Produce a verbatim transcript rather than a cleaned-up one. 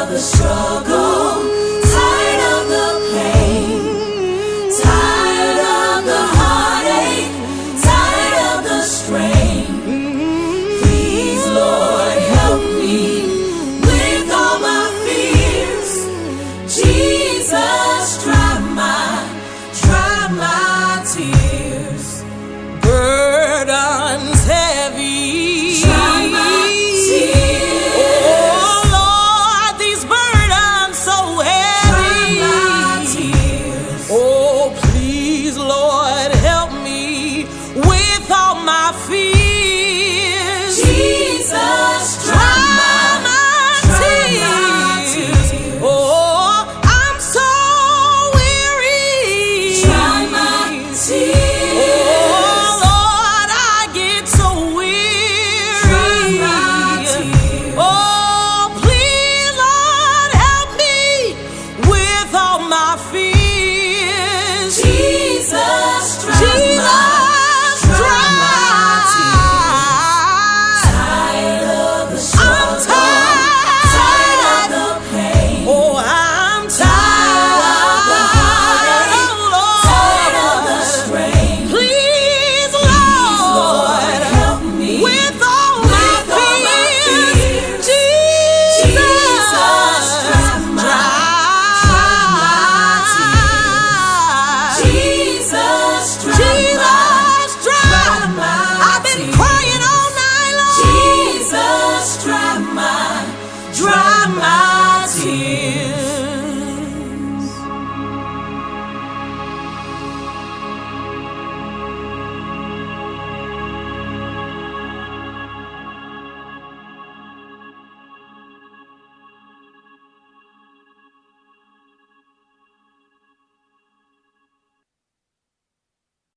the struggle, tired of the pain, tired of the heartache, tired of the strain. Please, Lord, help me with all my fears. Jesus, dry my, dry my tears. Burdens heavy, dry my tears. Oh Lord, these burdens so heavy, dry my tears. Oh please, Lord, help me with all my fears.